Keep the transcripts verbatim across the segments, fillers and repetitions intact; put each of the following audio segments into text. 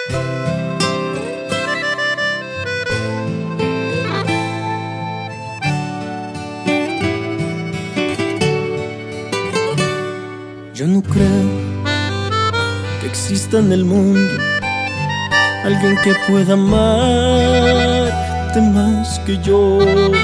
Yo no creo que exista en el mundo alguien que pueda amarte más que yo.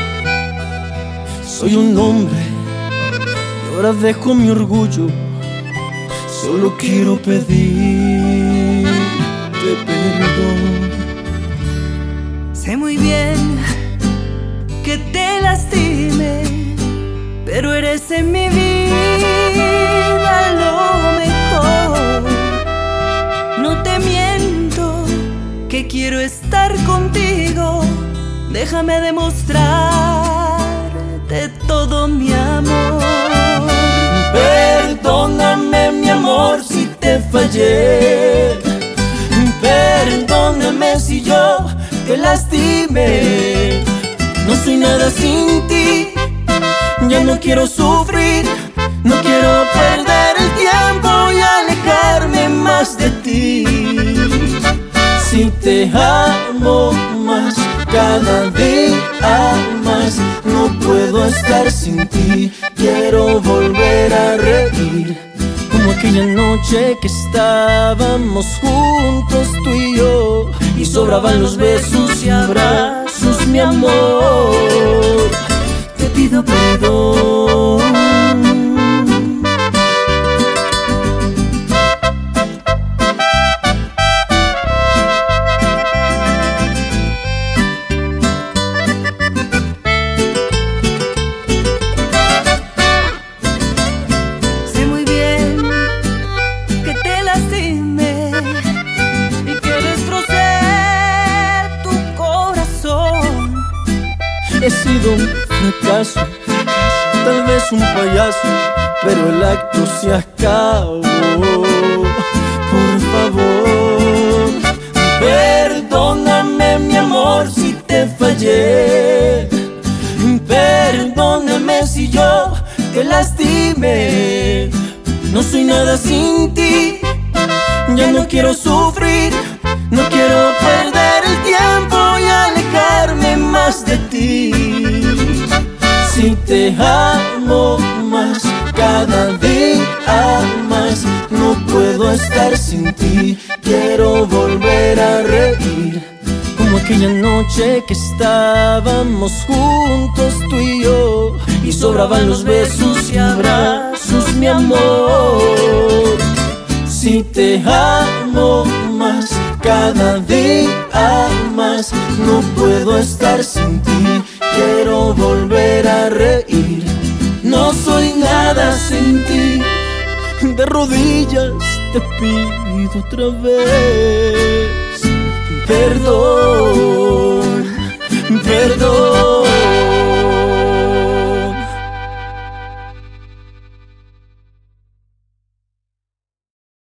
Soy un hombre y ahora dejo mi orgullo. Solo quiero pedirte perdón. Sé muy bien que te lastimé, pero eres en mi vida lo mejor. No te miento que quiero estar contigo. Déjame demostrarte todo mi amor. Perdóname, mi amor, si te fallé. Perdóname si yo te lastimé. No soy nada sin ti. Ya no quiero sufrir, no quiero perder el tiempo y alejarme más de ti. Si te amo más, cada día más, no puedo estar sin ti. Quiero volver a reír, como aquella noche que estábamos juntos tú y yo, y sobraban los besos y abrazos, mi amor. Te pido perdón. Sé muy bien que te lastimé y que destrocé tu corazón. He sido un fracaso, tal vez un payaso, pero el acto se acabó. Por favor, perdóname, mi amor, si te fallé. Perdóname si yo te lastimé. No soy nada sin ti. Ya no quiero sufrir, no quiero perder el tiempo y alejarme más de ti. Si te amo más, cada día más, no puedo estar sin ti. Quiero volver a reír, como aquella noche que estábamos juntos tú y yo, y sobraban los besos y abrazos, mi amor. Si te amo más, cada día más, no puedo estar sin ti. Quiero volver a reír, no soy nada sin ti. De rodillas te pido otra vez perdón, perdón.